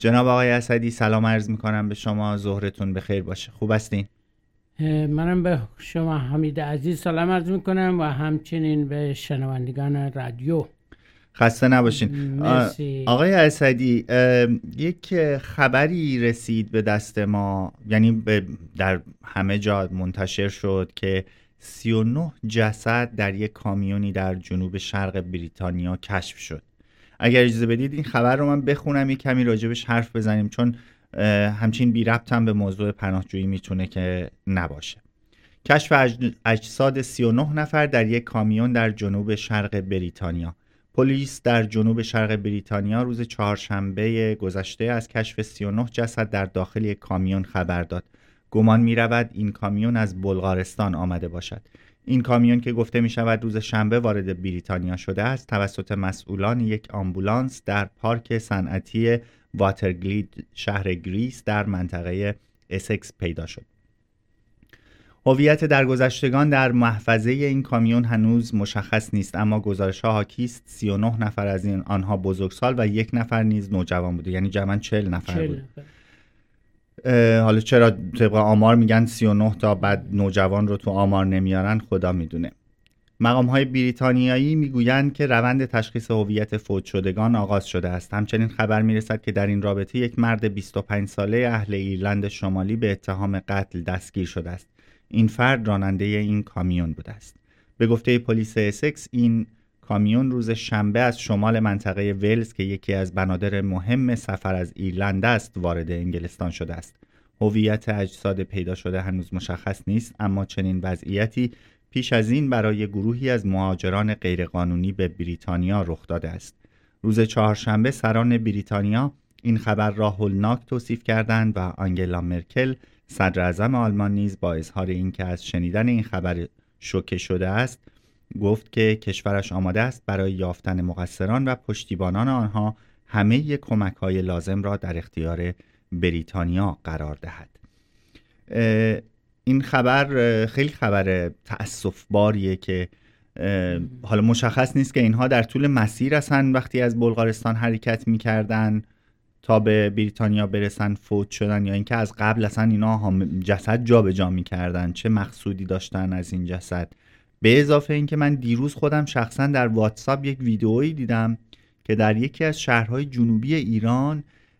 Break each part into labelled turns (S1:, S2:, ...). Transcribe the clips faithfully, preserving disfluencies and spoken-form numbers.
S1: جناب آقای اسدی سلام عرض میکنم به شما، ظهرتون بخیر باشه. خوب هستین؟
S2: منم به شما حمید عزیز سلام عرض میکنم و همچنین به شنوندگان رادیو.
S1: خسته نباشین.
S2: مرسی.
S1: آقای اسدی، یک خبری رسید به دست ما، یعنی در همه جا منتشر شد که سی و نه جسد در یک کامیونی در جنوب شرق بریتانیا کشف شد. اگر اجازه بدید این خبر رو من بخونم، یک کمی راجبش حرف بزنیم، چون همچین بی ربط هم به موضوع پناهجویی میتونه که نباشه. کشف اجساد سی و نه نفر در یک کامیون در جنوب شرق بریتانیا. پلیس در جنوب شرق بریتانیا روز چهارشنبه گذشته از کشف سی و نه جسد در داخل یک کامیون خبر داد. گمان می رود این کامیون از بلغارستان آمده باشد. این کامیون که گفته می شود روز شنبه وارد بریتانیا شده است، توسط مسئولان یک آمبولانس در پارک صنعتی واترگلید شهر گریس در منطقه اسکس پیدا شد. هویت درگذشتگان در محفظه این کامیون هنوز مشخص نیست، اما گزارش‌ها حاکی است سی و نه نفر از این آنها بزرگسال و یک نفر نیز نوجوان بوده، یعنی جمعاً چهل نفر بود. حالا چرا طبق آمار میگن سی و نه تا بعد نوجوان رو تو آمار نمیارن خدا میدونه. مقام‌های بریتانیایی میگویند که روند تشخیص هویت فوت شدگان آغاز شده است. همچنین خبر میرسد که در این رابطه یک مرد بیست و پنج ساله اهل ایرلند شمالی به اتهام قتل دستگیر شده است. این فرد راننده این کامیون بوده است. به گفته پلیس اسکس این کامیون روز شنبه از شمال منطقه ولز که یکی از بنادر مهم سفر از ایرلند است وارد انگلستان شده است. هویت اجساد پیدا شده هنوز مشخص نیست، اما چنین وضعیتی پیش از این برای گروهی از مهاجران غیرقانونی به بریتانیا رخ داده است. روز چهارشنبه سران بریتانیا این خبر را هولناک توصیف کردند و آنگلا مرکل صدر اعظم آلمان نیز با اظهار اینکه از شنیدن این خبر شوکه شده است، گفت که کشورش آماده است برای یافتن مقصران و پشتیبانان آنها همه کمک‌های لازم را در اختیار بریتانیا قرار دهد. این خبر خیلی خبر تأسف‌باریه که حالا مشخص نیست که اینها در طول مسیر هستن وقتی از بلغارستان حرکت می‌کردن تا به بریتانیا برسن فوت شدن، یا اینکه از قبل اصلا اینا جسد جا به جا می‌کردن، چه مقصودی داشتن از این جسد. به اضافه اینکه من دیروز خودم شخصا در واتساپ یک ویدئویی دیدم که در یکی از شهرهای جنوبی ایران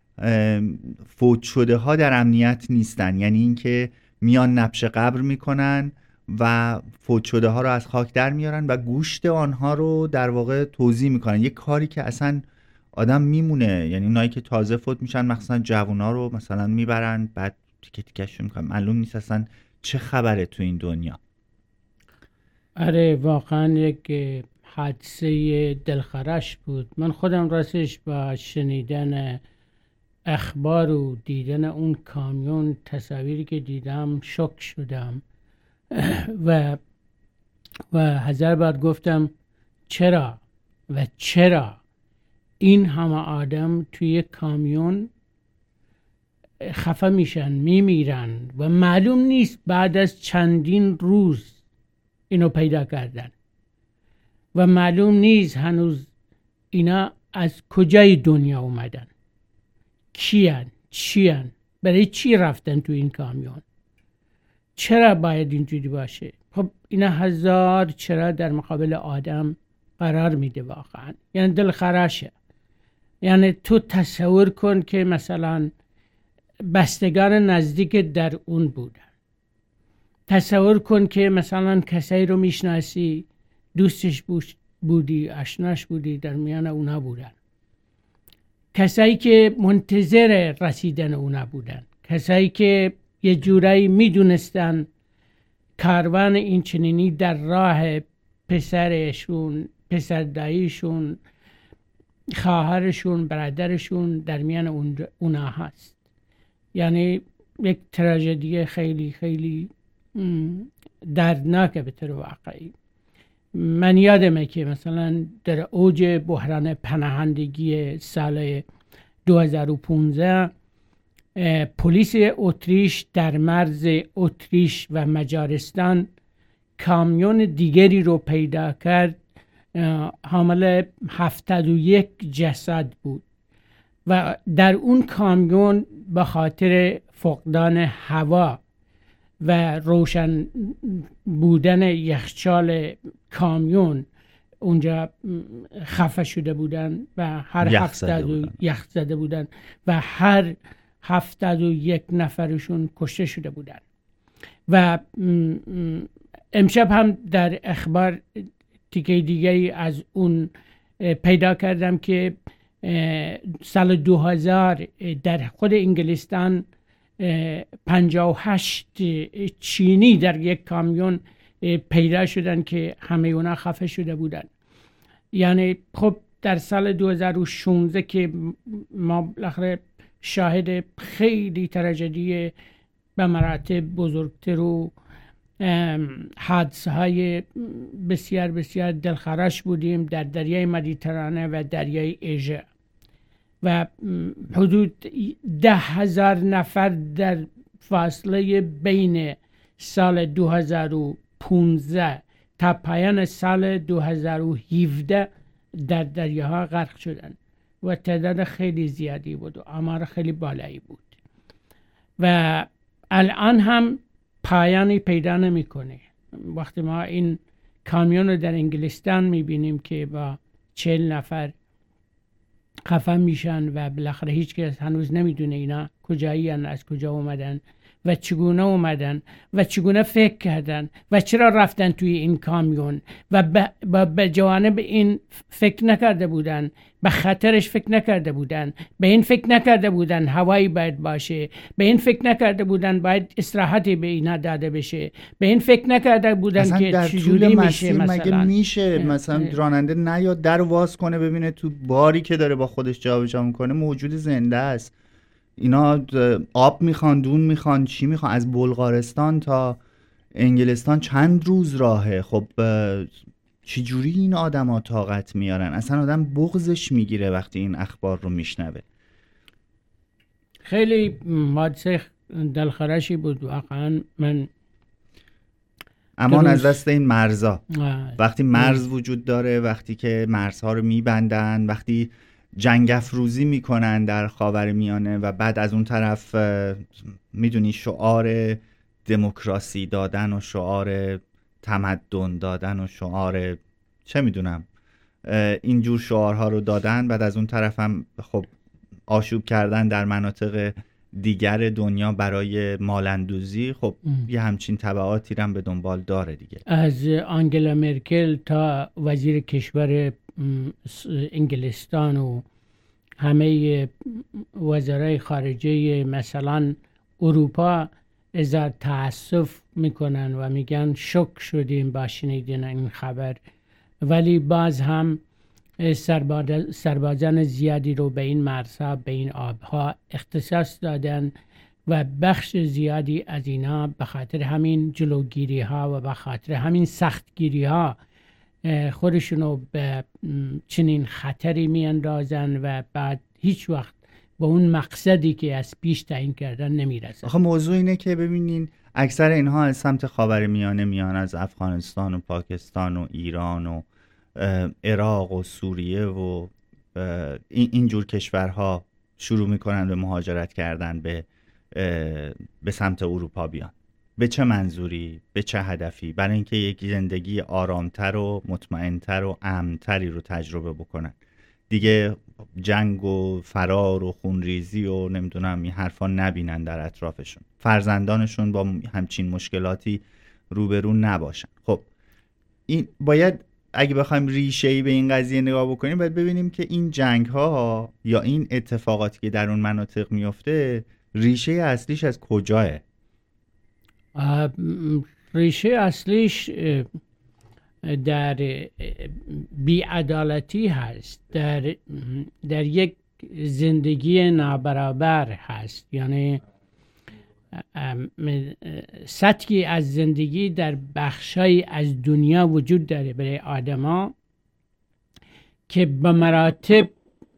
S1: فوت شده ها در امنیت نیستن، یعنی اینکه میان نبش قبر میکنن و فوت شده ها رو از خاک در میارن و گوشت آنها رو در واقع توزیع میکنن. یک کاری که اصلا آدم میمونه، یعنی اونایی که تازه فوت میشن مثلا جوونا رو مثلا میبرن بعد تیکه تیکه‌شون میکنن. معلوم نیست اصلا چه خبره تو این دنیا.
S2: آره واقعا یک حادثه دلخراش بود. من خودم راستش با شنیدن اخبار و دیدن اون کامیون، تصاویری که دیدم شوک شدم و و هزار بار گفتم چرا و چرا این همه آدم توی یک کامیون خفه میشن میمیرن و معلوم نیست بعد از چندین روز اینو پیدا کردن و معلوم نیست هنوز اینا از کجای دنیا اومدن، کیان، چیان، برای چی رفتن تو این کامیون، چرا باید اینجوری باشه. خب اینا هزار چرا در مقابل آدم قرار میده واقعا، یعنی دل خراشه. یعنی تو تصور کن که مثلا بستگان نزدیک در اون بودن، تصور کن که مثلا کسایی رو میشناسی، دوستش بودی، آشناش بودی، در میان اونا بودن، کسایی که منتظر رسیدن اونا بودن، کسایی که یه جورایی میدونستن کاروان این چنینی در راه پسرشون، پسر داییشون، خواهرشون، برادرشون در میان اونا هست. یعنی یک تراژدی خیلی خیلی دردناکه به طور واقعی. من یادمه که مثلا در اوج بحران پناهندگی سال دو هزار و پانزده پلیس اتریش در مرز اتریش و مجارستان کامیون دیگری رو پیدا کرد، حامل هفتاد و یک جسد بود و در اون کامیون به خاطر فقدان هوا و روشن بودن یخچال کامیون اونجا خفه شده بودن و هر
S1: یخ
S2: هفتاد
S1: زده
S2: و
S1: بودن.
S2: یخ زده بودن و هر هفتاد و یک نفرشون کشته شده بودن. و امشب هم در اخبار تیکه دیگه از اون پیدا کردم که سال دو هزار در خود انگلستان پنجاه و هشت چینی در یک کامیون پیدا شدن که همه اونا خفه شده بودن. یعنی خب در سال دو هزار و شانزده که ما بالاخره شاهد خیلی تراژدی به مراتب بزرگتر و حادثه های بسیار بسیار دلخراش بودیم در دریای مدیترانه و دریای اژه و حدود ده هزار نفر در فاصله بین سال دو هزار و پانزده تا پایان سال دو هزار و هفده در دریاها غرق شدن و تعداد خیلی زیادی بود و آمار خیلی بالایی بود و الان هم پایانی پیدا نمیکنه. وقتی ما این کامیون رو در انگلستان میبینیم که با چهل نفر خفه میشن و بالاخره هیچ کس هنوز نمیدونه اینا کجایی هن، از کجا اومدن و چگونه اومدن و چگونه فکر کردن و چرا رفتن توی این کامیون و به جوانب این فکر نکرده بودن، به خطرش فکر نکرده بودن، به این فکر نکرده بودن هوایی باید باشه، به این فکر نکرده بودن باید استراحتی به اینا داده بشه، به این فکر نکرده بودن که چجوری میشه مثلا
S1: مگه میشه مثلا راننده نیاد در واز کنه ببینه تو باری که داره با خودش جابجا میکنه موجود زنده است. اینا آب میخوان، دون میخوان، چی میخوان؟ از بلغارستان تا انگلستان چند روز راهه. خب چی جوری این آدم ها طاقت میارن؟ اصلا آدم بغضش میگیره وقتی این اخبار رو میشنوه.
S2: خیلی حادثه دلخراشی بود واقعا. من
S1: امان از دست این مرزا.
S2: آه.
S1: وقتی مرز وجود داره، وقتی که مرزها رو میبندن، وقتی جنگ افروزی میکنن در خاورمیانه و بعد از اون طرف میدونی شعار دموکراسی دادن و شعار تمدن دادن و شعار چه میدونم اینجور شعارها رو دادن، بعد از اون طرف هم خب آشوب کردن در مناطق دیگر دنیا برای مالندوزی. خب ام. یه همچین تبعاتی هم به دنبال داره دیگه.
S2: از آنگلا مرکل تا وزیر کشور انگلستان و همه وزرای خارجه مثلا اروپا اظهار تأسف میکنن و میگن شوک شدیم با شنیدن این خبر، ولی باز هم سربازان زیادی رو به این مرزها، به این آبها اختصاص دادن و بخش زیادی از اینا به خاطر همین جلوگیری ها و به خاطر همین سختگیری ها خودشونو به چنین خطری می اندازن و بعد هیچ وقت به اون مقصدی که از پیش تعیین کردن نمی رسن.
S1: آخه موضوع اینه که ببینین اکثر اینها از سمت خاورمیانه میان، از افغانستان و پاکستان و ایران و عراق و سوریه و اینجور کشورها شروع میکنن به مهاجرت کردن به به سمت اروپا بیان. به چه منظوری؟ به چه هدفی؟ برای اینکه یک زندگی آرامتر و مطمئنتر و امنتری رو تجربه بکنن. دیگه جنگ و فرار و خونریزی و نمیدونم این حرفا نبینن در اطرافشون. فرزندانشون با همچین مشکلاتی روبرو نباشن. خب این باید اگه بخوایم ریشه‌ای به این قضیه نگاه بکنیم باید ببینیم که این جنگ‌ها یا این اتفاقاتی که در اون مناطق میفته ریشه اصلیش از کجاه؟
S2: ریشه اصلیش در بی‌عدالتی هست، در در یک زندگی نابرابر هست. یعنی سطحی از زندگی در بخشای از دنیا وجود داره برای آدما که به مراتب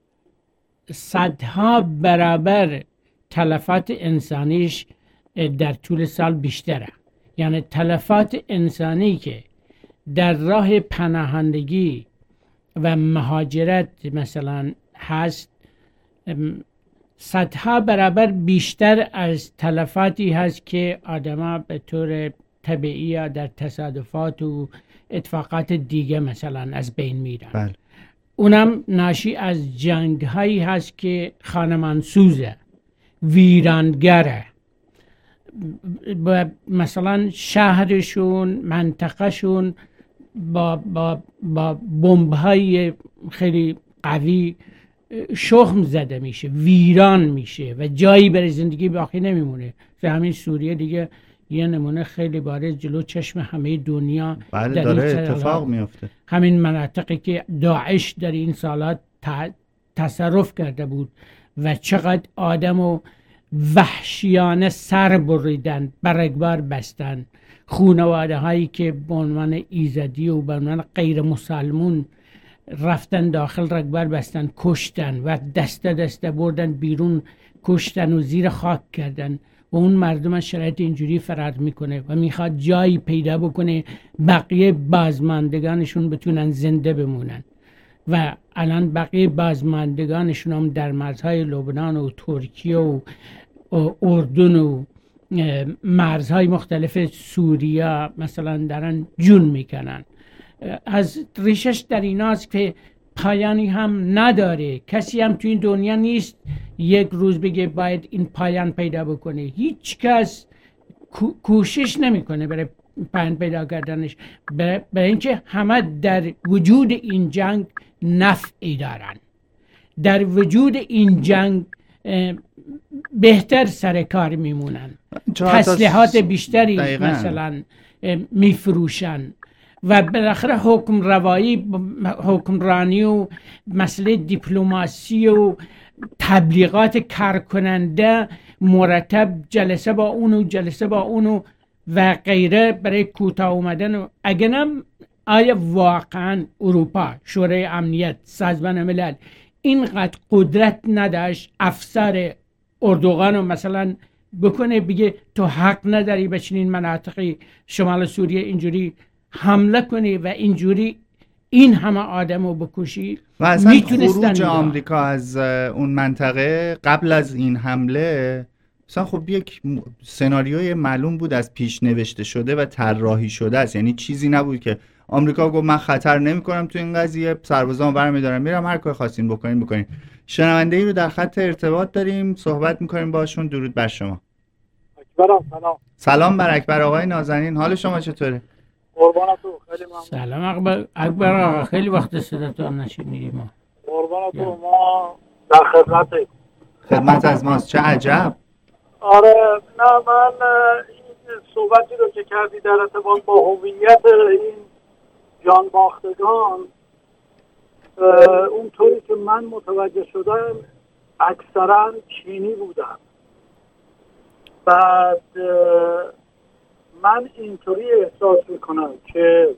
S2: صدها برابر تلفات انسانیش در طول سال بیشتره. یعنی تلفات انسانی که در راه پناهندگی و مهاجرت مثلا هست صدها برابر بیشتر از تلفاتی هست که آدما به طور طبیعی یا در تصادفات و اتفاقات دیگه مثلا از بین میرن.
S1: بله.
S2: اونم ناشی از جنگ هایی هست که خانمانسوزه، ویرانگره، مثلا شهرشون، منطقهشون با با با بمب های خیلی قوی شخم زده میشه، ویران میشه و جایی برای زندگی باقی نمیمونه. و همین سوریه دیگه یه نمونه خیلی بارز جلو چشم همه دنیا
S1: بله داره اتفاق میفته.
S2: همین مناطقی که داعش در این سالات تصرف کرده بود و چقدر آدم و وحشیانه سر بریدن، برگبار بستن، خانواده هایی که به عنوان ایزدی و به عنوان غیر مسلمون رفتن داخل رگبار بستن، کشتن و دسته دسته بردن بیرون، کشتن و زیر خاک کردن. و اون مردم شرایط اینجوری فرار میکنه و میخواد جایی پیدا بکنه بقیه بازماندگانشون بتونن زنده بمونن. و الان بقیه بازماندگانشون هم در مرزهای لبنان و ترکیه و اردن و مرزهای مختلف سوریه مثلا دارن جون میکنن. از ریشش در ایناست که پایانی هم نداره. کسی هم تو این دنیا نیست یک روز بگه باید این پایان پیدا بکنه. هیچ کس کوشش نمیکنه برای پایان پیدا کردنش، برای اینکه همه در وجود این جنگ نفعی دارن، در وجود این جنگ بهتر سر کار میمونن، تسلیحات بیشتری دقیقاً مثلا میفروشن و بالاخره حکم روایی، حکمرانی و مسئله دیپلماسی و تبلیغات کارکننده مرتب، جلسه با اونو جلسه با اونو و غیره برای کوتاه اومدن. اگرم آیا واقعا اروپا، شورای امنیت، سازمان ملل اینقدر قدرت نداشت افسر اردوغان رو مثلا بکنه بگه تو حق نداری به چنین مناطقی شمال سوریه اینجوری حمله کنی و اینجوری این همه آدم رو بکشی؟
S1: و اصلا خروج آمریکا از اون منطقه قبل از این حمله مثلا خب یک سناریوی معلوم بود، از پیش نوشته شده و طراحی شده است. یعنی چیزی نبود که آمریکا گفت من خطر نمی کنم تو این قضیه، سربازان برمی‌دارم میرم هر کاری خواستین بکنین بکنین. شنونده ای رو در خط ارتباط داریم، صحبت میکنیم باشون. درود بر شما.
S3: اکبرم سلام.
S1: سلام بر اکبر آقای نازنین، حال شما چطوره؟
S3: قربانتو، خیلی ممنون.
S2: سلام اکبر اکبر آقا، خیلی وقت صداتو نشنیدیم ما.
S3: قربانتو، ما در خدمتیم.
S1: خدمت از ماست، چه عجب.
S3: آره نه، من این صحبتی رو که کردی در ارتباط با هویت این جان باختگان، اونطوری که من متوجه شدم اکثرا چینی بودن. بعد من اینطوری احساس میکنم که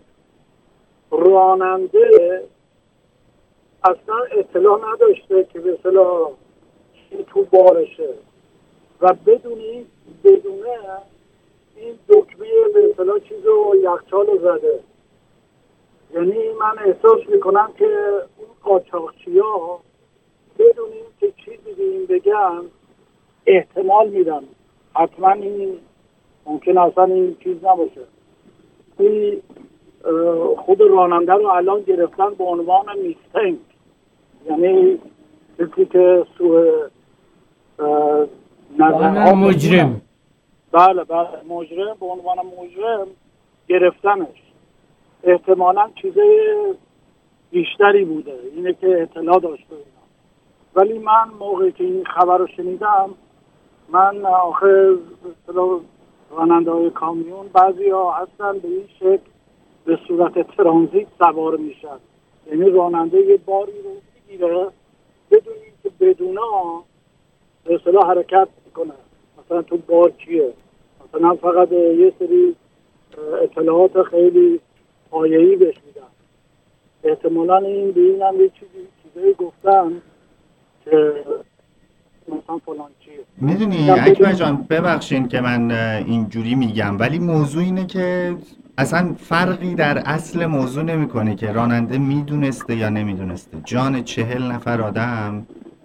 S3: راننده اصلا اطلاع نداشته که به اصطلاح چی تو بارشه و بدون این بدونه این دکمه به اصطلاح چیز رو یخچال رو زده. یعنی من احساس میکنم که اون قاچاقچی ها بدون این که چیزی به این بگن احتمال میدن حتما این ممکن اصلا این چیز نباشه. این خود راننده رو الان گرفتن به عنوان میستنگ، یعنی کسی که سوء نظر
S2: مجرم.
S3: بله بله مجرم، به عنوان مجرم گرفتنش. احتمالاً چیزای بیشتری بوده، اینه که اطلاع داشته بودم. ولی من موقعی که این خبر رو شنیدم، من آخه راننده های کامیون بعضی ها هستن به این شکل به صورت ترانزیت سوار میشن، یعنی راننده یه باری رو میگیره بدون اینکه بدونا به اصطلاح حرکت میکنه. مثلا تو بار چیه، مثلا فقط یه سری اطلاعات خیلی پایه‌ای بهش میدن. احتمالاً این به این هم یه چیزی چیزایی گفتن که مثلا فلان چیه.
S1: میدونی اکبر جان، ببخشین که من اینجوری میگم، ولی موضوع اینه که اصلا فرقی در اصل موضوع نمیکنه که راننده میدونسته یا نمیدونسته. جان چهل نفر آدم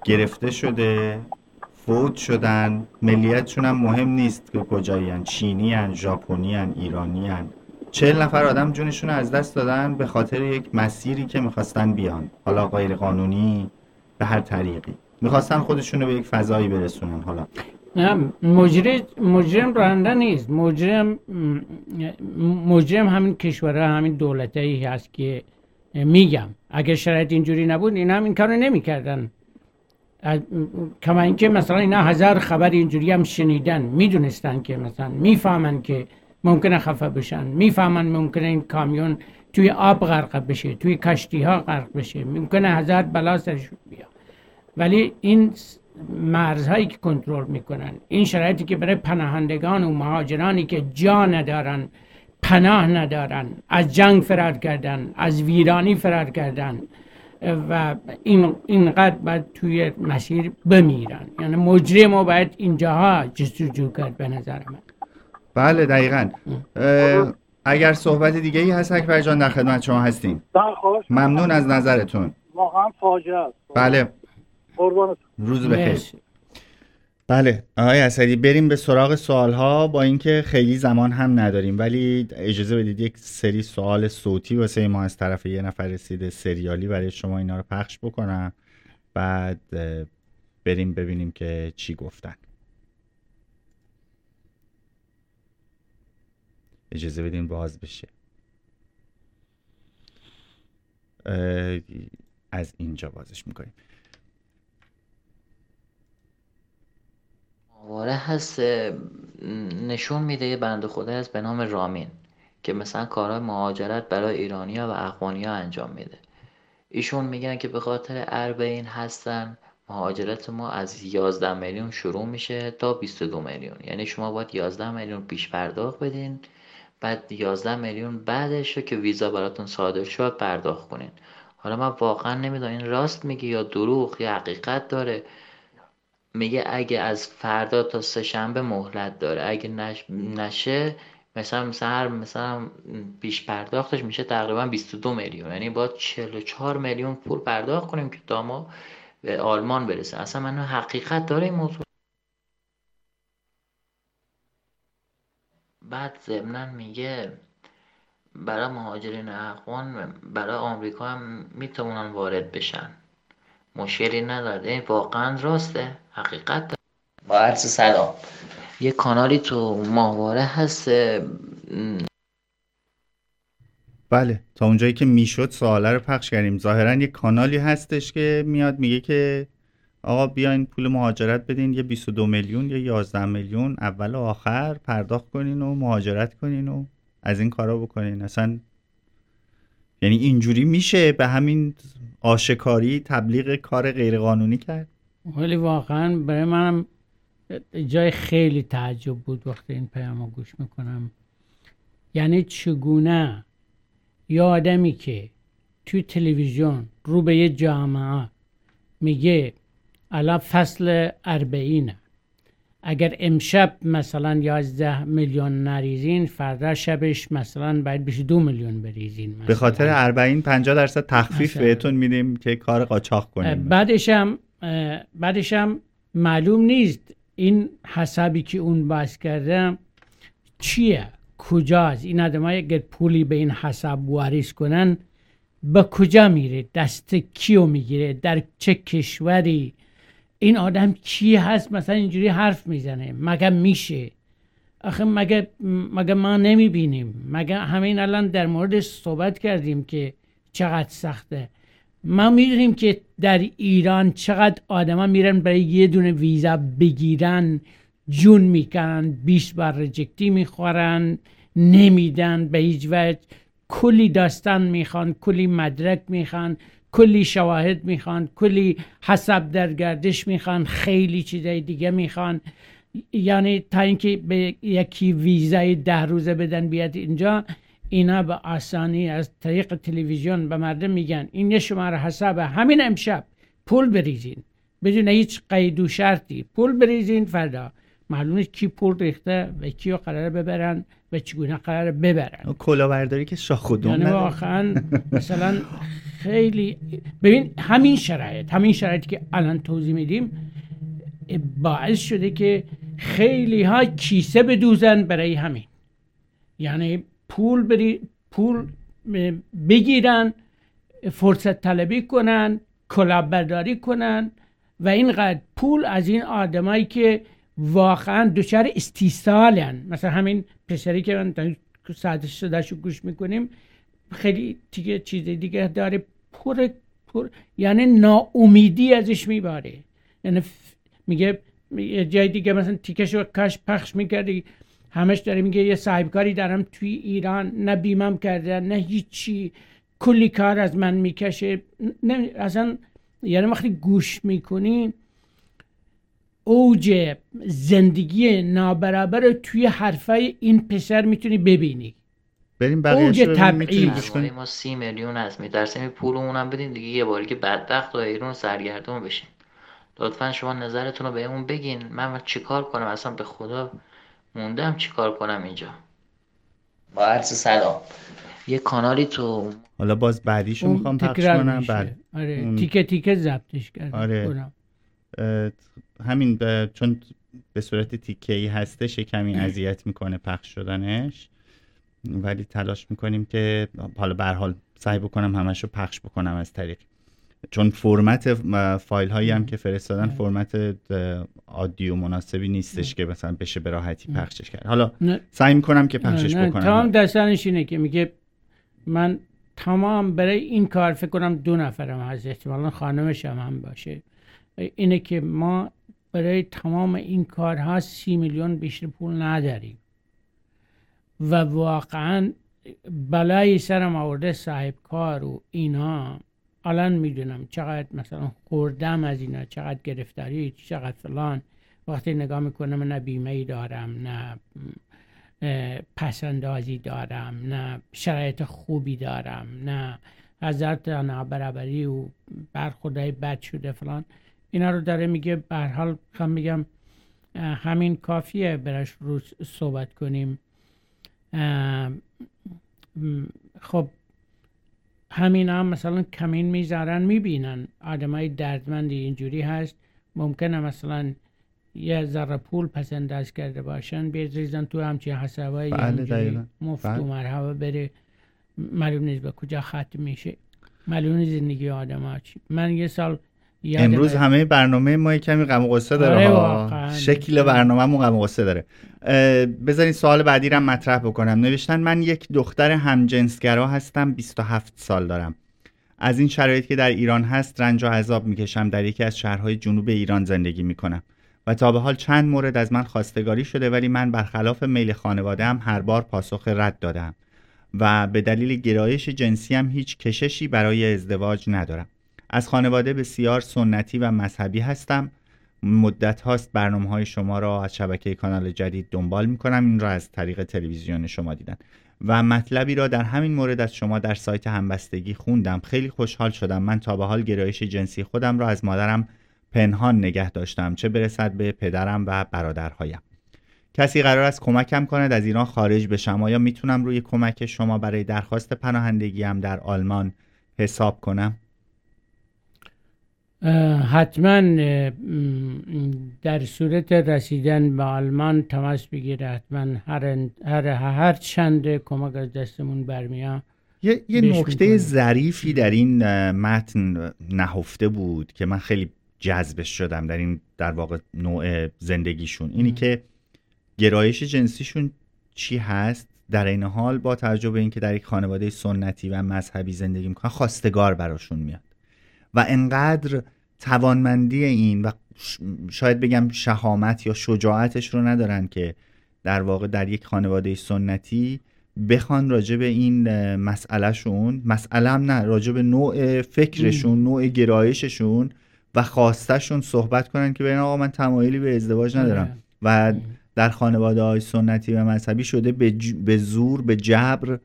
S1: گرفته شده، فوت شدن، ملیتشون هم مهم نیست که کجایی هن، چینی هن، ژاپنی هن، ایرانی هن. چهل نفر آدم جونشون از دست دادن به خاطر یک مسیری که میخواستن بیان، حالا غیر قانونی به هر طریقی میخواستن خودشون رو به یک فضایی برسونن. حالا
S2: نه، مجرم مجرم راننده نیست، مجرم مجرم همین کشورها، همین دولتایی هست که میگم اگر شرایط اینجوری نبود اینا هم این کارو نمیکردن. کما اینکه مثلا اینا هزار خبر اینجوری هم شنیدن، میدونستن که مثلا میفهمن که ممکنه خفه بشن، میفهمن ممکنه این کامیون توی آب غرق بشه، توی کشتی ها غرق بشه، ممکنه هزار بلا سرشون بیاد، ولی این مرزهایی که کنترل میکنن، این شرایطی که برای پناهندگان و مهاجرانی که جا ندارن، پناه ندارن، از جنگ فرار کردن، از ویرانی فرار کردن و این اینقدر باید توی مسیر بمیرن. یعنی مجرم رو باید اینجاها جستجو کرد به نظر من.
S1: بله دقیقاً. اگر صحبت دیگه ای هست اکبر جان در خدمت شما هستیم. ممنون از نظرتون.
S3: واقعا فاجعه است.
S1: بله.
S3: قربانتون.
S1: روز بخیر. بله آقای اسدی، بریم به سراغ سوالها، با اینکه خیلی زمان هم نداریم ولی اجازه بدید یک سری سوال صوتی واسه ما از طرف یه نفر رسیده سریالی برای شما اینا رو پخش بکنم، بعد بریم ببینیم که چی گفتن. اجازه بدین باز بشه. از اینجا بازش میکنیم.
S4: ماهواره هست نشون میده یه بنده خدا هست به نام رامین که مثلا کارهای مهاجرت برای ایرانیا و افغانیا انجام میده. ایشون میگن که به خاطر اربعین هستن مهاجرت ما از یازده میلیون شروع میشه تا بیست و دو میلیون، یعنی شما باید یازده میلیون پیش پرداخت بدین، بعد یازده میلیون بعدش رو که ویزا براتون صادر شد پرداخت کنین. حالا من واقعا نمیدونم این راست میگه یا دروغ یا حقیقت داره. میگه اگه از فردا تا سه شنبه مهلت داره، اگه نش... نشه مثلا مثلا هر مثلا پیش پرداختش میشه تقریبا بیست و دو میلیون، یعنی باید چهل و چهار میلیون پول پرداخت کنیم که تا ما به آلمان برسه. اصلا من حقیقت داره این موضوع. بعد ضمناً میگه برای مهاجرین افغان برای آمریکا هم میتونن وارد بشن، مشکلی نداره. این واقعا راسته، حقیقت داره. با عرض سلام، یه کانالی تو ماهواره هست.
S1: بله تا اونجایی که میشد سواله رو پخش کردیم. ظاهرا یه کانالی هستش که میاد میگه که آقا بیاین پول مهاجرت بدین، یه بیست و دو میلیون یا یازده میلیون اول و آخر پرداخت کنین و مهاجرت کنین و از این کارا بکنین. اصلا یعنی اینجوری میشه به همین آشکاری تبلیغ کار غیرقانونی کرد؟
S2: ولی واقعا برای منم جای خیلی تعجب بود وقتی این پیامو گوش میکنم. یعنی چگونه یه آدمی که توی تلویزیون رو به یه جامعه میگه الان فصل اربعینه، اگر امشب مثلا یازده میلیون نریزین فردا شبش مثلا باید بشه دو میلیون بریزین.
S1: به خاطر اربعین پنجاه درصد تخفیف بهتون میدیم که کار قاچاق کنیم.
S2: بعدش هم بعدش هم معلوم نیست این حسابی که اون باز کرده چیه، کجاست. این آدم‌ها اگر پولی به این حساب واریز کنن به کجا میره، دست کیو میگیره، در چه کشوری، این آدم کی هست مثلا اینجوری حرف میزنه؟ مگه میشه؟ آخه مگه مگه ما نمیبینیم؟ مگه همین الان در مورد صحبت کردیم که چقدر سخته. ما میدونیم که در ایران چقدر آدما میرن برای یه دونه ویزا بگیرن جون میکنن، بیست بار ریجکتی میخورن، نمیدن به هیچ وجه، کلی داستان میخوان، کلی مدرک میخوان، کلی شواهد میخوان، کلی حساب در گردش میخوان، خیلی چیزای دیگه میخوان. یعنی تا اینکه به یکی ویزای ده روزه بدن بیاد اینجا، اینا به آسانی از طریق تلویزیون به مردم میگن این یه شماره حساب، همین امشب پول بریزین بدون هیچ قید و شرطی، پول بریزین فردا معلوم نیست کی پول ریخته و کی رو قراره ببرن و چگونه قراره ببرن.
S1: کلاهبرداری که شاخ و دم
S2: یعنی واقعا مثلا خیلی ببین همین شرایط همین شرایطی که الان توضیح میدیم باعث شده که خیلی ها کیسه بدوزن برای همین، یعنی پول بری پول بگیرن، فرصت طلبی کنن، کلاهبرداری کنن و اینقدر پول از این آدمایی که واقعا دچار استیصالن. مثلا همین پسری که من ساعت صداشو گوش میکنیم خیلی دیگه چیز دیگه داره، پر پر یعنی ناامیدی ازش میباره. یعنی میگه یه جای دیگه مثلا تیکشو کاش پخش میکردی، همش داره میگه یه صاحبکاری دارم توی ایران، نه بیمم کرده نه هیچی، کلی کار از من میکشه. نه اصلا یعنی وقتی گوش میکنی اوج زندگی نابرابر توی حرفای این پسر میتونی ببینی.
S1: بریم بقیه‌اش رو
S4: ببینیم. ما سی میلیون از میترسیم پولمون هم بدین دیگه، یه باری که بدبخت و ایران سرگردون بشین. لطفا شما نظرتون رو بهمون بگین. من چیکار کنم اصلا به خدا موندم چیکار کنم اینجا. با عرض سلام. یه کانالی تو
S1: حالا باز بعدیشو میخوام پخش کنم.
S2: بعد آره اون... تیکه تیکه ضبطش کردم.
S1: آره همین ب... چون به صورت تیکه‌ای هستش کمی اذیت میکنه پخش شدنش، ولی تلاش میکنیم که حالا به هر حال سعی بکنم همشو پخش بکنم از طریق، چون فرمت فایل هایی هم که فرستادن فرمت آدیو مناسبی نیستش که مثلا بشه به راحتی پخشش کرد. حالا نه. سعی میکنم که پخشش نه. بکنم.
S2: تمام داستانش اینه که میگه من تمام برای این کار فکر کنم دو نفرم هست، احتمالا خانمش هم, هم باشه، اینه که ما برای تمام این کارها سی میلیون بیشتر پول نداریم و واقعا بلای سرم آورده صاحب کار و اینا. الان میدونم چقدر مثلا خوردم از اینا، چقدر گرفتاری، چقدر فلان. وقتی نگاه میکنم نه بیمه‌ای دارم، نه پسندازی دارم، نه شرایط خوبی دارم، نه هزار تا نابرابری و برخوردهای بد شده فلان. اینا رو داره میگه. به هر حال خواهم میگم همین کافیه براش رو صحبت کنیم. خب همین هم مثلا کمین میذارن میبینن آدمای دردمندی اینجوری هست، ممکنه مثلا یه ذره پول پسنداز کرده باشن بریزن تو همچین حسابای اینجوری مفت و مرحبا بره، معلوم نیست به کجا ختم میشه، معلوم نیست زندگی آدم ها چی. من یه سال
S1: امروز همه برنامه ما کمی غم و غصه داره ها، شکل برنامه‌مون غم و غصه داره. بذارین سوال بعدی رو مطرح بکنم. نوشتن من یک دختر همجنسگرا هستم، بیست و هفت سال دارم. از این شرایط که در ایران هست رنج و عذاب میکشم. در یکی از شهرهای جنوب ایران زندگی میکنم و تا به حال چند مورد از من خواستگاری شده، ولی من برخلاف میل خانواده هم هر بار پاسخ رد دادم و به دلیل گرایش جنسی هم هیچ کششی برای ازدواج ندارم. از خانواده بسیار سنتی و مذهبی هستم. مدت هاست برنامه های شما را از شبکه کانال جدید دنبال می کنم. این را از طریق تلویزیون شما دیدن و مطلبی را در همین مورد از شما در سایت همبستگی خوندم. خیلی خوشحال شدم. من تا به حال گرایش جنسی خودم را از مادرم پنهان نگه داشتم، چه برسد به پدرم و برادرهایم. کسی قرار است کمکم کند از ایران خارج بشم. آیا میتونم روی کمک شما برای درخواست پناهندگیم در آلمان حساب کنم؟
S2: حتما در صورت رسیدن به آلمان تماس بگیره. حتما هر هر هر چند کمک از دستمون برمیاد.
S1: یه, یه نکته ظریفی در این متن نهفته بود که من خیلی جذبش شدم در این در واقع نوع زندگیشون، اینی ام. که گرایش جنسیشون چی هست، در این حال با توجه به اینکه در یک خانواده سنتی و مذهبی زندگی میکنن خواستگار براشون میاد و انقدر توانمندی این و شاید بگم شهامت یا شجاعتش رو ندارن که در واقع در یک خانواده سنتی بخوان راجع به این مسئله شون مسئله هم نه راجع به نوع فکرشون، نوع گرایششون و خواستشون صحبت کنن که ببین آقا من تمایلی به ازدواج ندارم و در خانواده های سنتی و مذهبی شده به, ج... به زور به جبر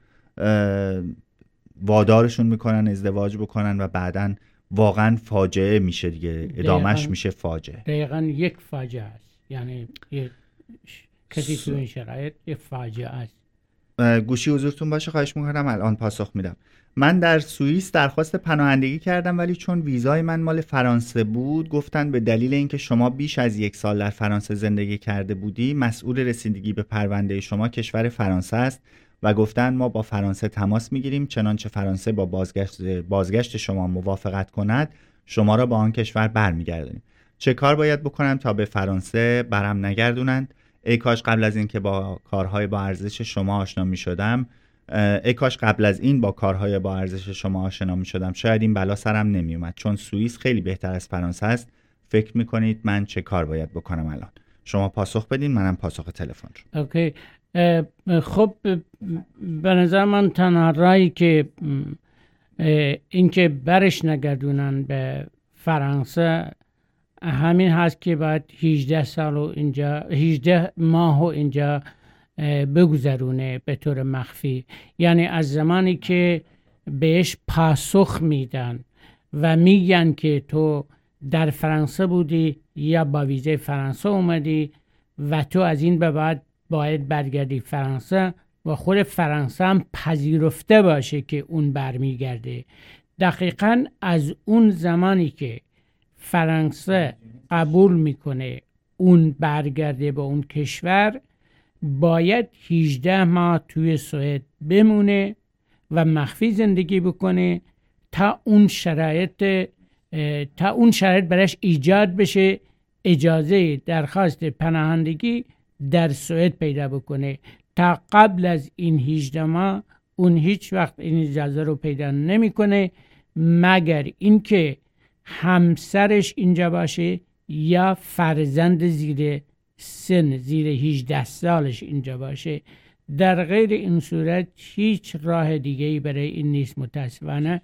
S1: وادارشون میکنن ازدواج بکنن و بعدن واقعا فاجعه میشه دیگه، ادامهش میشه فاجعه.
S2: دقیقاً یک فاجعه است، یعنی یک کسی تو این شرایط یک فاجعه است.
S1: گوشی حضورتون باشه خواهش میکنم الان پاسخ میدم. من در سوئیس درخواست پناهندگی کردم، ولی چون ویزای من مال فرانسه بود گفتن به دلیل اینکه شما بیش از یک سال در فرانسه زندگی کرده بودی مسئول رسیدگی به پرونده شما کشور فرانسه است و گفتن ما با فرانسه تماس میگیریم، چنانچه فرانسه با بازگشت بازگشت شما موافقت کند شما را با آن کشور برمیگردونیم. چه کار باید بکنم تا به فرانسه برم نگردونند؟ ای کاش قبل از این که با کارهای با ارزش شما آشنا می شدم ای کاش قبل از این با کارهای با ارزش شما آشنا می شدم، شاید این بلا سرم نمی اومد. چون سوئیس خیلی بهتر از فرانسه است. فکر می کنید من چه کار باید بکنم الان؟ شما پاسخ بدین، منم پاسخ تلفن رو.
S2: اوکی. خب به نظر من تنها راهی که این که برش نگردونن به فرانسه همین هست که باید هجده سال و اینجا هجده ماه و اینجا بگذرونه به طور مخفی. یعنی از زمانی که بهش پاسخ میدن و میگن که تو در فرانسه بودی یا با ویزای فرانسه اومدی و تو از این به بعد باید برگردی فرانسه و خود فرانسه هم پذیرفته باشه که اون برمیگرده. دقیقاً از اون زمانی که فرانسه قبول میکنه اون برگرده به اون کشور باید هجده ماه توی سوئد بمونه و مخفی زندگی بکنه تا اون شرایط تا اون شرایط برش ایجاد بشه اجازه درخواست پناهندگی در سوئد پیدا بکنه. تا قبل از این هجده ماه اون هیچ وقت این اجازه رو پیدا نمیکنه مگر اینکه همسرش اینجا باشه یا فرزند زیر سن زیر هجده سالش اینجا باشه. در غیر این صورت هیچ راه دیگه‌ای برای این نیست. متاسفانه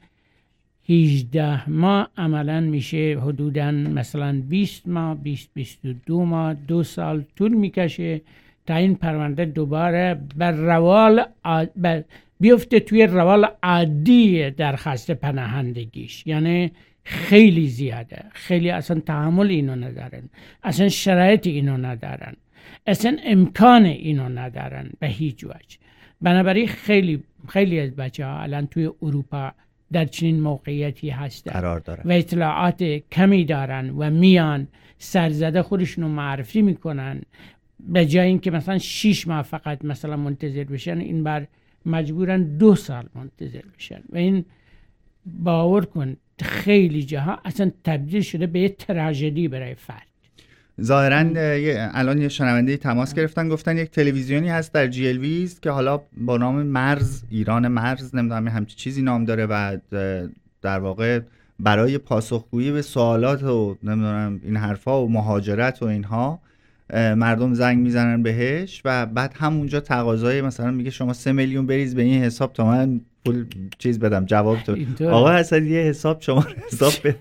S2: هجده ماه عملا میشه حدوداً مثلا بیست ماه، بیست بیست و دو ماه، دو سال طول میکشه تا این پرونده دوباره بر روال بر بیفته توی روال عادی درخواست پناهندگیش. یعنی خیلی زیاده، خیلی اصلا تحمل اینو ندارن، اصلا شرایط اینو ندارن، اصلا امکان اینو ندارن به هیچ وجه. بنابراین خیلی خیلی از بچه ها الان توی اروپا در چنین موقعیتی هستن
S1: قرار دارن
S2: و اطلاعات کمی دارن و میان سرزده خودشونو معرفی میکنن به جای اینکه مثلا شش ماه فقط مثلا منتظر بشن این بار مجبورن دو سال منتظر بشن و این باور کن خیلی جاها اصلا تبدیل شده به یه تراژدی برای فرد.
S1: ظاهراً الان یه شنونده تماس گرفتن گفتن یک تلویزیونی هست در جی ال ویز که حالا با نام مرز، ایران مرز نمیدونم همچی چیزی نام داره و در واقع برای پاسخگویی به سوالات و نمیدونم این حرفا و مهاجرت و اینها مردم زنگ میزنن بهش و بعد همونجا تقاضای مثلا میگه شما سه میلیون بریز به این حساب تا من پول چیز بدم جواب تو. آقا اصلا یه حساب شما حساب بده.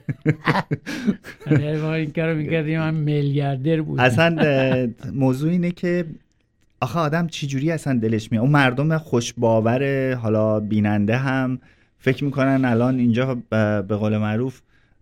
S2: اگر ما این کارو میکردیم من میلیاردر بودم.
S1: اصلا موضوع اینه که آخه آدم چی جوری اصلا دلش میاد. اون مردم خوشباور حالا بیننده هم فکر میکنن الان اینجا به قول معروف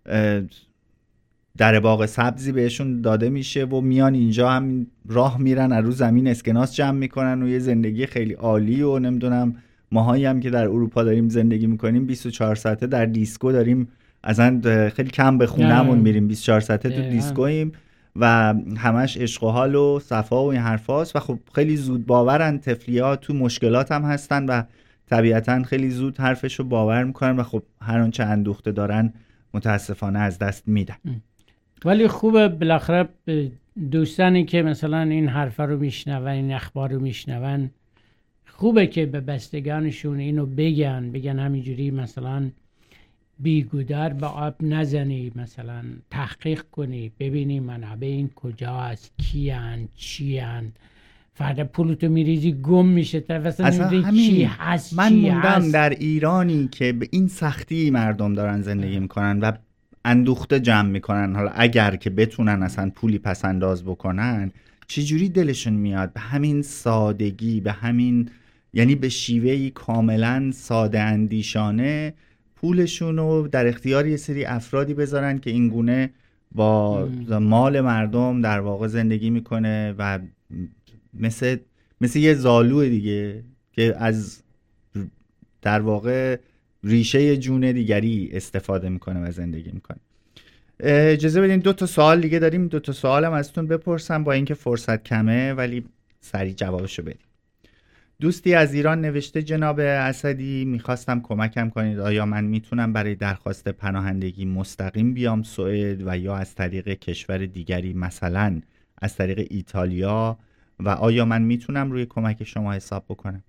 S1: در باغ سبزی بهشون داده میشه و میان اینجا هم راه میرن از رو زمین اسکناس جمع میکنن و یه زندگی خیلی عالی و نمیدونم ماهایی هم که در اروپا داریم زندگی میکنیم بیست و چهار ساعته در دیسکو داریم، اصلا خیلی کم به خونه‌مون میریم، بیست و چهار ساعته تو دیسکویم و همش عشق و حال و صفا و این حرفاست و خب خیلی زود باورن طفلی‌ها تو مشکلات هم هستن و طبیعتا خیلی زود حرفشو باور میکنن و خب هر آنچه اندوخته دارن متاسفانه از دست میدن.
S2: ولی خوبه بالاخره دوستانی که مثلا این حرفا رو میشنون، این اخبار رو میشنون، خوبه که به بستگانشون اینو بگن بگن همینجوری مثلا بیگودار به آب نزنی، مثلا تحقیق کنی ببینی منابع این کجاست، کیان چیان، فردا پولتو میریزی گم میشه طرف اصلا, اصلا همین چی هست.
S1: من
S2: چی
S1: موندم
S2: هست.
S1: در ایرانی که به این سختی مردم دارن زندگی میکنن و اندوخته جمع میکنن، حالا اگر که بتونن اصلا پولی پس انداز بکنن چی جوری دلشون میاد به همین سادگی، به همین یعنی به شیوهی کاملا ساده اندیشانه پولشون رو در اختیار یه سری افرادی بذارن که این گونه با مال مردم در واقع زندگی میکنه و مثل مثل یه زالو دیگه که از در واقع ریشه جون دیگری استفاده میکنه و زندگی میکنه. اجازه بدین دو تا سوال دیگه داریم، دو تا سوالم ازتون بپرسم با اینکه فرصت کمه ولی سریع جوابشو بدیم. دوستی از ایران نوشته جناب اسدی میخواستم کمکم کنید، آیا من میتونم برای درخواست پناهندگی مستقیم بیام سوئد و یا از طریق کشور دیگری مثلا از طریق ایتالیا و آیا من میتونم روی کمک شما حساب بکنم؟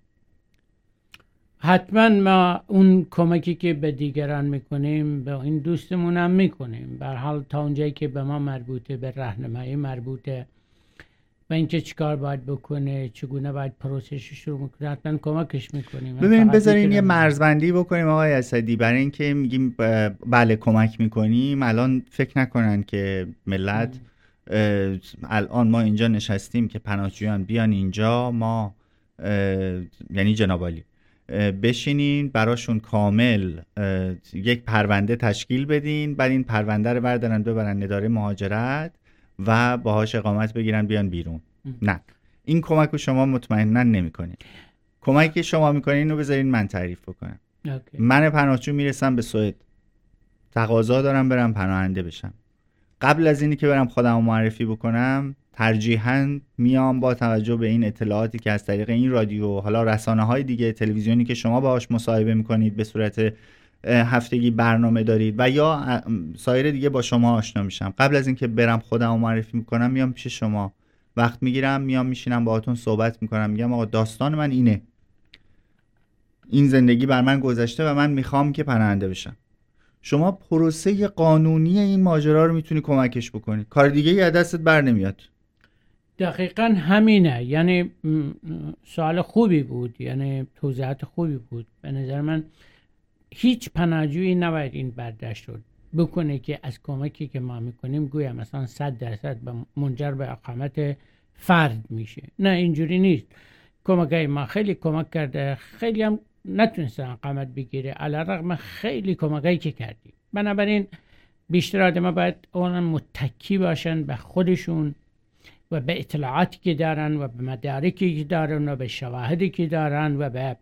S2: حتما ما اون کمکی که به دیگران میکنیم به این دوستمون هم میکنیم. به هر حال تا اونجایی که به ما مربوطه، به راهنمایی مربوطه و اینکه چیکار باید بکنه، چگونه باید پروسش شروع میکنه، حتما کمکش میکنیم.
S1: ببینیم بذارین یه مرزبندی بکنیم آقای اسدی، برای اینکه میگیم بله کمک میکنیم، الان فکر نکنن که ملت الان ما اینجا نشستیم که پناهجویان بیان اینجا، ما یعنی جناب عالی بشینین براشون کامل یک پرونده تشکیل بدین، بعد این پرونده رو بردارن ببرن اداره مهاجرت و باهاش اقامت بگیرن بیان بیرون. نه، این کمک رو شما مطمئنا نمی‌کنید. کمکی که شما می‌کنین رو بذارین من تعریف بکنم. اوکی. من پناهجو میرسم به سوئد، تقاضا دارم برم پناهنده بشم. قبل از اینی که برم خودم رو معرفی بکنم، ترجیحاً میام با توجه به این اطلاعاتی که از طریق این رادیو، حالا رسانه‌های دیگه، تلویزیونی که شما باهاش مصاحبه می‌کنید به صورت هفتگی برنامه دارید و یا سایر دیگه، با شما آشنا میشم. قبل از اینکه برم خودم رو معرفی میکنم میام پیش شما، وقت میگیرم، میام میشینم باهاتون صحبت میکنم، میگم آقا داستان من اینه، این زندگی بر من گذشته و من میخوام که پناهنده بشم. شما پروسه قانونی این ماجرا رو میتونی کمکش بکنی، کار دیگه ای از دستت بر نمیاد.
S2: دقیقاً همینه. یعنی سوال خوبی بود، یعنی توضیحات خوبی بود. به نظر من هیچ پناهجویی نباید این برداشت رو بکنه که از کمکی که ما میکنیم گویا مثلا صد درصد منجر به اقامت فرد میشه. نه، اینجوری نیست. کمکای ما خیلی کمک کرده، خیلی هم نتونستن اقامت بگیره علیرغم خیلی کمکایی که کردیم. بنابراین بیشتر آدم باید اونا متکی باشن به خودشون و به اطلاعاتی که دارن و به مدارکی که دارن و به شواهدی که دارن و به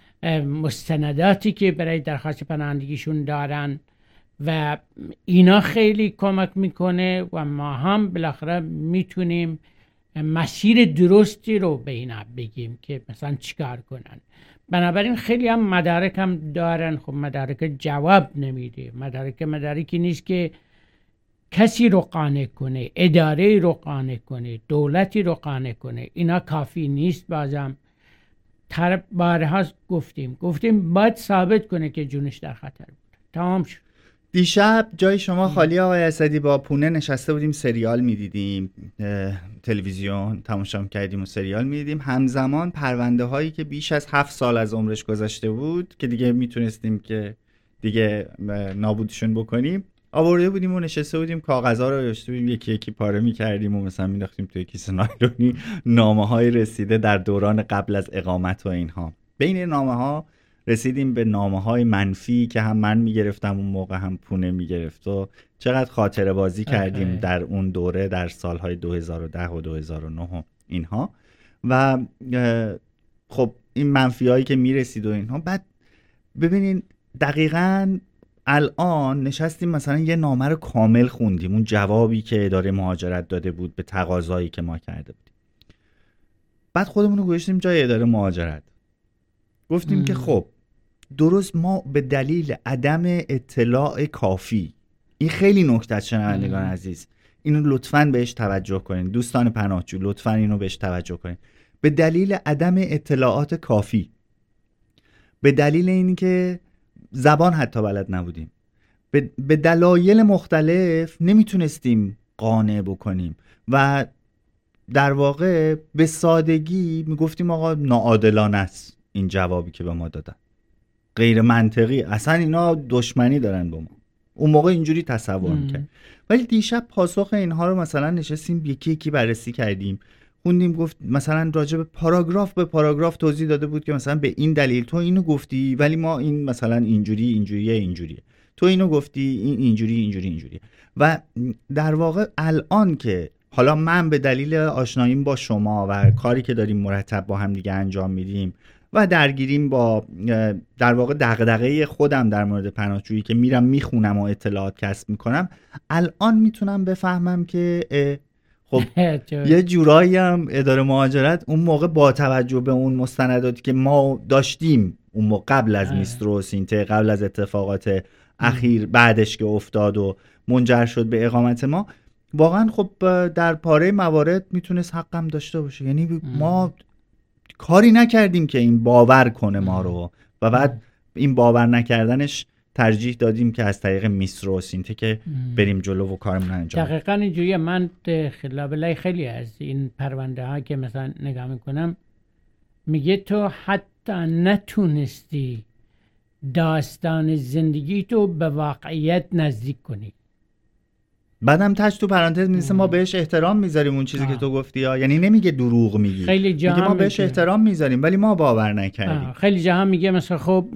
S2: مستنداتی که برای درخواست پناهندگیشون دارن و اینا خیلی کمک میکنه و ما هم بالاخره میتونیم مسیر درستی رو به اینا بگیم که مثلا چیکار کنن. بنابراین خیلی هم مدارک هم دارن. خب مدارک جواب نمیده. مدارک مدارکی نیست که کسی رو قانع کنه، اداره رو قانع کنه، دولتی رو قانع کنه. اینا کافی نیست. بازم طرف بارها گفتیم گفتیم باید ثابت کنه که جونش در خطر بود. تمام شد.
S1: دیشب جای شما خالی آقای اسدی، با پونه نشسته بودیم سریال میدیدیم، تلویزیون تماشا کردیم و سریال میدیدیم. همزمان پرونده هایی که بیش از هفت سال از عمرش گذشته بود که دیگه میتونستیم که دیگه نابودشون بکنیم آورده بودیم و نشسته بودیم، کاغذها رو داشته بودیم یکی یکی پاره میکردیم و مثلا مینداختیم توی کیسه نایلونی نامه های رسیده در دوران قبل از اقامت و اینها. بین نامه ها رسیدیم به نامه های منفی که هم من میگرفتم اون موقع هم پونه میگرفت و چقدر خاطره بازی کردیم okay. در اون دوره، در سالهای دو هزار و ده و دو هزار و نه و اینها. و خب این منفی هایی که میرسید و اینها، بعد ببینین دقیقاً الان نشستیم مثلا یه نامه رو کامل خوندیم، اون جوابی که اداره مهاجرت داده بود به تقاضایی که ما کرده بودیم. بعد خودمون رو گذاشتیم جای اداره مهاجرت، گفتیم ام. که خب درست ما به دلیل عدم اطلاع کافی، این خیلی نکته است شنوندگان عزیز، اینو لطفاً بهش توجه کنین، دوستان پناهجو لطفاً اینو بهش توجه کنین. به دلیل عدم اطلاعات کافی، به دلیل اینکه زبان حتی بلد نبودیم، به دلایل مختلف نمیتونستیم قانع بکنیم و در واقع به سادگی میگفتیم آقا ناعادلانه است این جوابی که به ما دادن، غیر منطقی، اصلا اینا دشمنی دارن با ما. اون موقع اینجوری تصور میکرد. ولی دیشب پاسخ اینها رو مثلا نشستیم یکی یکی بررسی کردیم، خوندیم، گفت مثلا راجع به پاراگراف به پاراگراف توضیح داده بود که مثلا به این دلیل تو اینو گفتی ولی ما این مثلا اینجوری اینجوریه اینجوریه، تو اینو گفتی این اینجوری اینجوری اینجوریه. و در واقع الان که حالا من به دلیل آشناییم با شما و کاری که داریم مرتب با هم دیگه انجام میدیم و درگیریم با در واقع دغدغه خودم در مورد پناهجویی که میرم میخونم و اطلاعات کسب میکنم، الان میتونم بفهمم که خب یه جورایی هم اداره مهاجرت اون موقع با توجه به اون مستنداتی که ما داشتیم اون موقع قبل از میسترو سینته، قبل از اتفاقات اخیر بعدش که افتاد و منجر شد به اقامت ما، واقعا خب در پاره موارد میتونست حقم داشته باشه. یعنی ما کاری نکردیم که این باور کنه ما رو و بعد این باور نکردنش ترجیح دادیم که از طریق میسترو سینته که بریم جلو و کارمون انجام.
S2: دقیقاً اینجوریه. من خیلی خیلی از این پرونده ها که مثلا نگاه میکنم میگه تو حتی نتونستی داستان زندگی تو به واقعیت نزدیک کنی.
S1: بعدم تاش تو پرانتز می‌نویسه ما بهش احترام میذاریم اون چیزی آه. که تو گفتی ها. یعنی نمیگه دروغ میگی،
S2: خیلی جا
S1: میگه ما بهش میگه. احترام میذاریم ولی ما باور نکردیم.
S2: خیلی جا هم میگه مثلا خب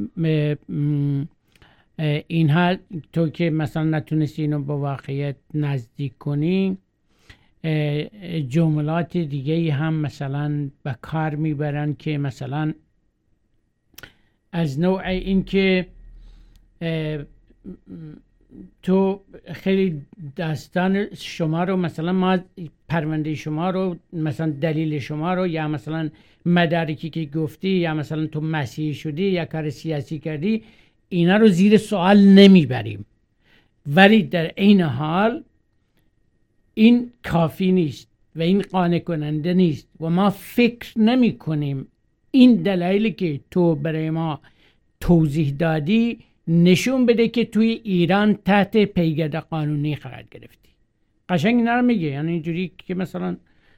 S2: اینها تو که مثلا نتونستی اینو با واقعیت نزدیک کنی، جملات دیگه هم مثلا به کار میبرن که مثلا از نوع این که تو خیلی داستان شما رو مثلا ما پرونده شما رو مثلا دلیل شما رو یا مثلا مدارکی که گفتی یا مثلا تو مسیحی شدی یا کار سیاسی کردی اینا رو زیر سوال نمیبریم، ولی در این حال این کافی نیست و این قانع کننده نیست و ما فکر نمی کنیم این دلایلی که تو برای ما توضیح دادی نشون بده که توی ایران تحت پیگرد قانونی قرار گرفتی. قشنگ اینا رو میگه، یعنی اینجوری که مثلا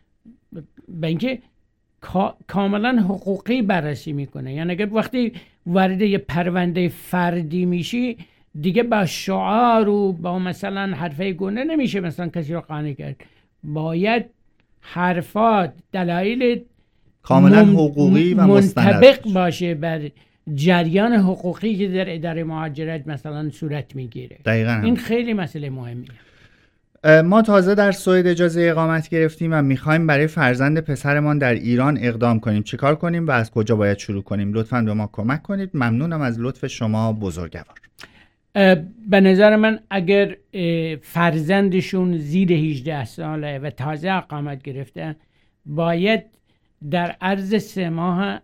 S2: به اینکه کاملا حقوقی بررسی میکنه. یعنی اگر وقتی وارد یه پرونده فردی میشی دیگه با شعار و با مثلا حرفای گونه نمیشه مثلا کسی رو قانع کرد، باید حرفات دلایل
S1: کاملا حقوقی و
S2: منطبق باشه بر جریان حقوقی که در اداره مهاجرت مثلا صورت میگیره.
S1: دقیقاً
S2: این خیلی مسئله مهمیه.
S1: ما تازه در سوئد اجازه اقامت گرفتیم و میخوایم برای فرزند پسرمان در ایران اقدام کنیم. چیکار کنیم و از کجا باید شروع کنیم؟ لطفاً به ما کمک کنید. ممنونم از لطف شما بزرگوار.
S2: به نظر من اگر فرزندشون زیر هجده ساله و تازه اقامت گرفته، باید در عرض سه ماه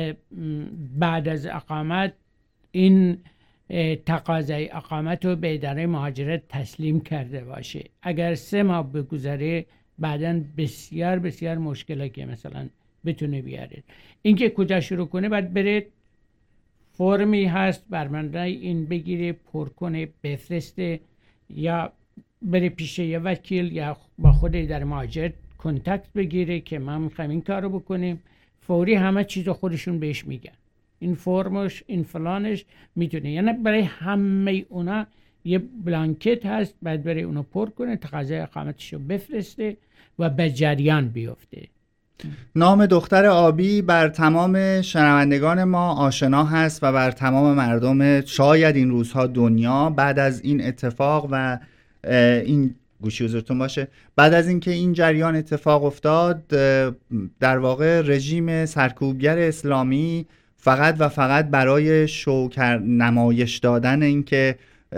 S2: بعد از اقامت این تقاضای اقامت رو به اداره مهاجرت تسلیم کرده باشه. اگر سه ماه بگذره بعداً بسیار بسیار مشکله که مثلا بتونه بیاره. اینکه کجا شروع کنه باید بره فرمی هست برمنده این بگیره پر کنه بفرسته یا بره پیش یه وکیل یا با خود اداره مهاجرت کنتکت بگیره که ما میخوایم این کار رو بکنیم. فوری همه چیز خودشون بهش میگن، این فرمش این فلانش میتونه، یعنی برای همه اونا یه بلانکت هست، بعد برای اونو پر کنه، تقاضای اقامتش رو بفرسته و به جریان بیفته.
S1: نام دختر آبی بر تمام شنوندگان ما آشنا هست و بر تمام مردم شاید این روزها دنیا بعد از این اتفاق و این گوشی حضورتون باشه بعد از اینکه این جریان اتفاق افتاد، در واقع رژیم سرکوبگر اسلامی فقط و فقط برای شو نمایش دادن اینکه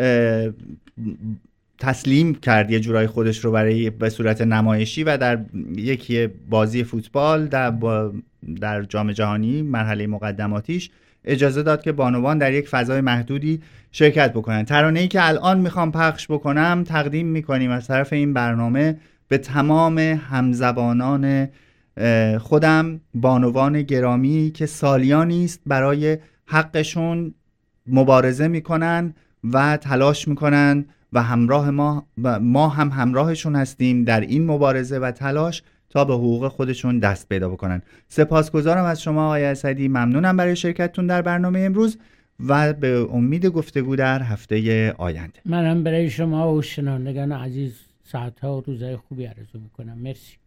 S1: تسلیم کرد یه جورای خودش رو برای به صورت نمایشی و در یکی بازی فوتبال در, در جام جهانی مرحله مقدماتیش اجازه داد که بانوان در یک فضای محدودی شرکت بکنن. ترانه‌ای که الان میخوام پخش بکنم تقدیم میکنیم از طرف این برنامه به تمام همزبانان خودم، بانوان گرامی که سالیانی است برای حقشون مبارزه میکنن و تلاش میکنن و همراه ما و ما هم همراهشون هستیم در این مبارزه و تلاش تا به حقوق خودشون دست پیدا بکنن. سپاسگزارم از شما آقای اسدی، ممنونم برای شرکتتون در برنامه امروز و به امید گفتگو در هفته آینده.
S2: منم برای شما و شنوندگان عزیز ساعت‌ها و روزهای خوبی آرزو میکنم. مرسی.